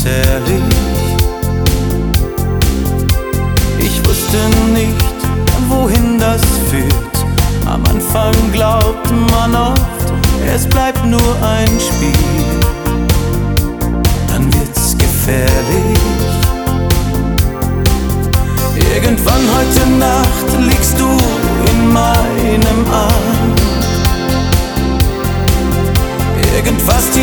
zerrich. Ich wusste nicht, wohin das führt. Am Anfang glaubt man oft, es bleibt nur ein Spiel.